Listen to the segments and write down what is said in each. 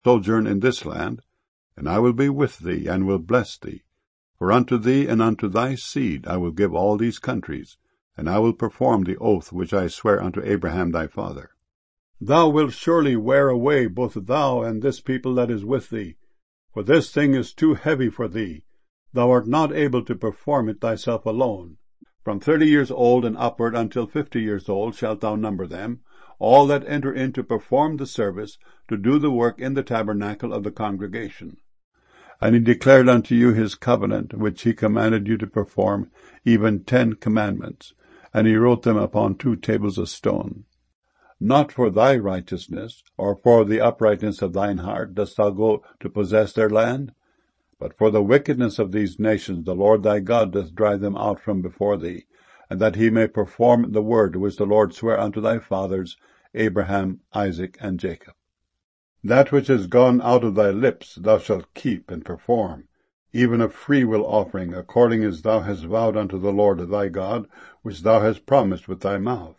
sojourn in this land, and I will be with thee, and will bless thee. For unto thee and unto thy seed I will give all these countries, and I will perform the oath which I swear unto Abraham thy father. Thou wilt surely wear away both thou and this people that is with thee, for this thing is too heavy for thee. Thou art not able to perform it thyself alone. From 30 years old and upward until 50 years old shalt thou number them, all that enter in to perform the service, to do the work in the tabernacle of the congregation. And he declared unto you his covenant, which he commanded you to perform, even 10 commandments, and he wrote them upon 2 tables of stone. Not for thy righteousness, or for the uprightness of thine heart, dost thou go to possess their land, but for the wickedness of these nations the Lord thy God doth drive them out from before thee, and that he may perform the word which the Lord sware unto thy fathers, Abraham, Isaac, and Jacob. That which is gone out of thy lips thou shalt keep and perform, even a freewill offering, according as thou hast vowed unto the Lord thy God, which thou hast promised with thy mouth.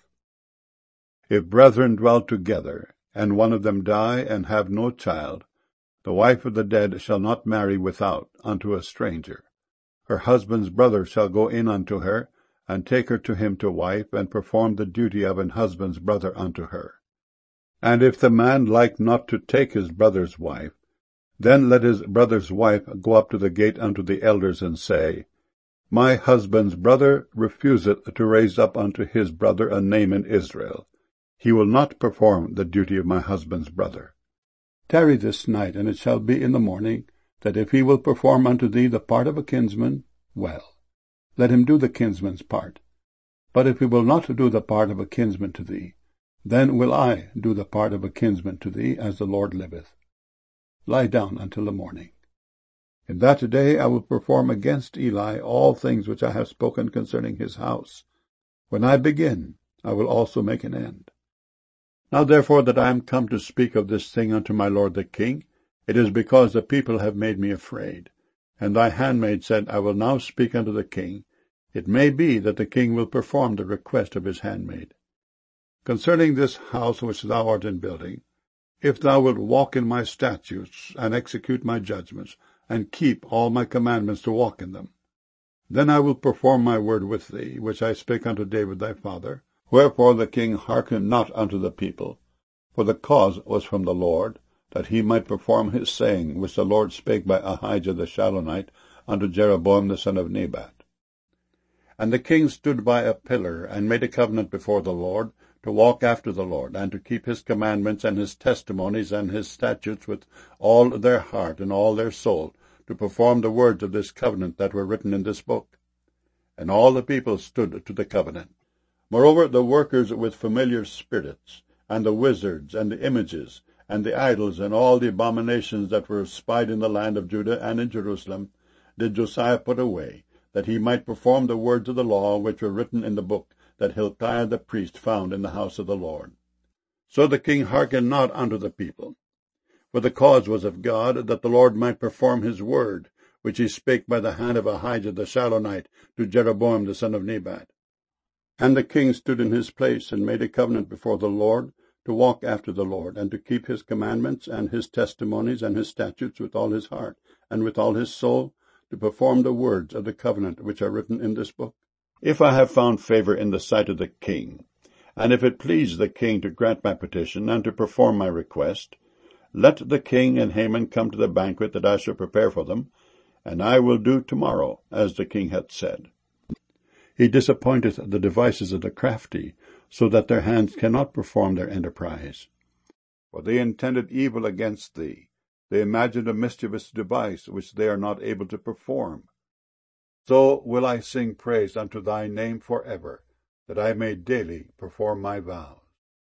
If brethren dwell together, and one of them die and have no child, the wife of the dead shall not marry without unto a stranger. Her husband's brother shall go in unto her, and take her to him to wife, and perform the duty of an husband's brother unto her. And if the man like not to take his brother's wife, then let his brother's wife go up to the gate unto the elders, and say, My husband's brother refuseth to raise up unto his brother a name in Israel. He will not perform the duty of my husband's brother. Tarry this night, and it shall be in the morning, that if he will perform unto thee the part of a kinsman, well, let him do the kinsman's part. But if he will not do the part of a kinsman to thee, then will I do the part of a kinsman to thee, as the Lord liveth. Lie down until the morning. In that day I will perform against Eli all things which I have spoken concerning his house. When I begin, I will also make an end. Now therefore that I am come to speak of this thing unto my lord the king, it is because the people have made me afraid. And thy handmaid said, I will now speak unto the king. It may be that the king will perform the request of his handmaid. Concerning this house which thou art in building, if thou wilt walk in my statutes, and execute my judgments, and keep all my commandments to walk in them, then I will perform my word with thee, which I spake unto David thy father. Wherefore the king hearkened not unto the people, for the cause was from the Lord, that he might perform his saying, which the Lord spake by Ahijah the Shilonite unto Jeroboam the son of Nebat. And the king stood by a pillar, and made a covenant before the Lord, to walk after the Lord, and to keep his commandments and his testimonies and his statutes with all their heart and all their soul, to perform the words of this covenant that were written in this book. And all the people stood to the covenant. Moreover, the workers with familiar spirits, and the wizards, and the images, and the idols, and all the abominations that were spied in the land of Judah and in Jerusalem, did Josiah put away, that he might perform the words of the law which were written in the book that Hilkiah the priest found in the house of the Lord. So the king hearkened not unto the people. For the cause was of God, that the Lord might perform his word, which he spake by the hand of Ahijah the Shilonite to Jeroboam the son of Nebat. And the king stood in his place, and made a covenant before the Lord, to walk after the Lord, and to keep his commandments, and his testimonies, and his statutes with all his heart, and with all his soul, to perform the words of the covenant which are written in this book. If I have found favor in the sight of the king, and if it please the king to grant my petition, and to perform my request, let the king and Haman come to the banquet that I shall prepare for them, and I will do tomorrow, as the king hath said. He disappointeth the devices of the crafty, so that their hands cannot perform their enterprise. For they intended evil against thee. They imagined a mischievous device, which they are not able to perform. So will I sing praise unto thy name forever, that I may daily perform my vows.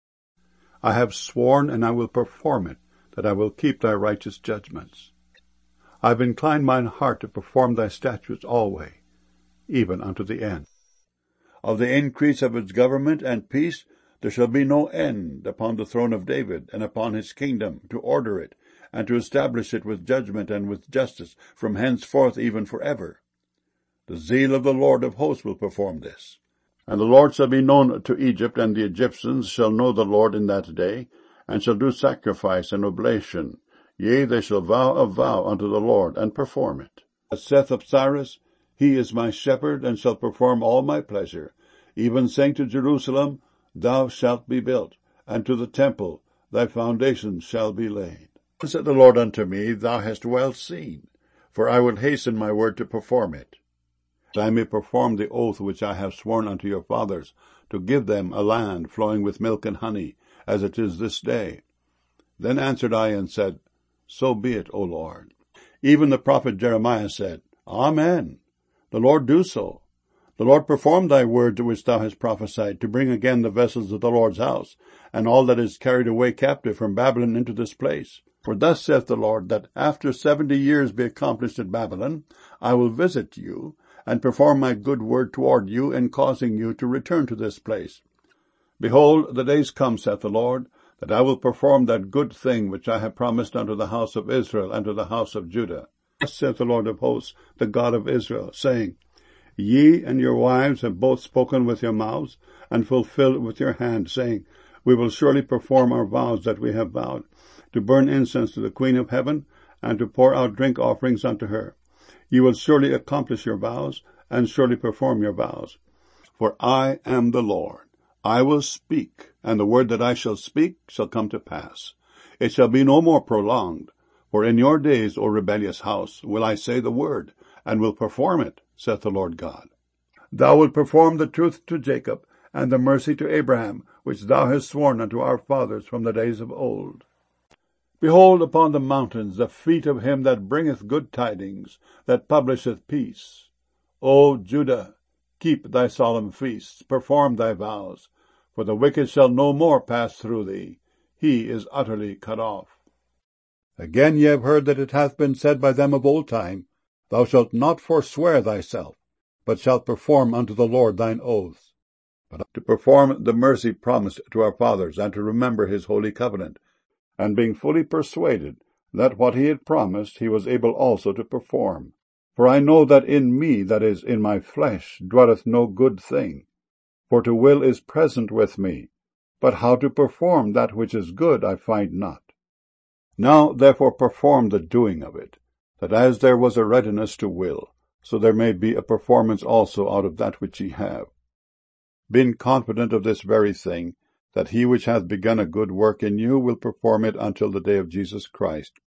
I have sworn, and I will perform it, that I will keep thy righteous judgments. I have inclined mine heart to perform thy statutes always, even unto the end. Of the increase of its government and peace there shall be no end upon the throne of David, and upon his kingdom, to order it, and to establish it with judgment and with justice, from henceforth even forever. The zeal of the Lord of hosts will perform this. And the Lord shall be known to Egypt, and the Egyptians shall know the Lord in that day, and shall do sacrifice and oblation, Yea, they shall vow a vow unto the Lord, and perform it. As saith of Cyrus, He is my shepherd, and shall perform all my pleasure, even saying to Jerusalem, Thou shalt be built, and to the temple, thy foundations shall be laid. Then said the Lord unto me, Thou hast well seen, for I will hasten my word to perform it, that I may perform the oath which I have sworn unto your fathers, to give them a land flowing with milk and honey, as it is this day. Then answered I and said, So be it, O Lord. Even the prophet Jeremiah said, Amen. The Lord do so. The Lord perform thy word which thou hast prophesied, to bring again the vessels of the Lord's house, and all that is carried away captive from Babylon into this place. For thus saith the Lord, that after 70 years be accomplished at Babylon, I will visit you, and perform my good word toward you in causing you to return to this place. Behold, the days come, saith the Lord, that I will perform that good thing which I have promised unto the house of Israel and to the house of Judah. Thus saith the Lord of hosts, the God of Israel, saying, Ye and your wives have both spoken with your mouths, and fulfilled with your hand, saying, We will surely perform our vows that we have vowed, to burn incense to the Queen of heaven, and to pour out drink offerings unto her. You will surely accomplish your vows, and surely perform your vows. For I am the Lord. I will speak, and the word that I shall speak shall come to pass. It shall be no more prolonged. For in your days, O rebellious house, will I say the word, and will perform it, saith the Lord God. Thou wilt perform the truth to Jacob, and the mercy to Abraham, which thou hast sworn unto our fathers from the days of old. Behold upon the mountains the feet of him that bringeth good tidings, that publisheth peace. O Judah, keep thy solemn feasts, perform thy vows, for the wicked shall no more pass through thee. He is utterly cut off. Again ye have heard that it hath been said by them of old time, Thou shalt not forswear thyself, but shalt perform unto the Lord thine oaths. But to perform the mercy promised to our fathers, and to remember his holy covenant, and being fully persuaded that what he had promised he was able also to perform. For I know that in me, that is, in my flesh, dwelleth no good thing. For to will is present with me, but how to perform that which is good I find not. Now therefore perform the doing of it, that as there was a readiness to will, so there may be a performance also out of that which ye have. Being confident of this very thing, that he which hath begun a good work in you will perform it until the day of Jesus Christ.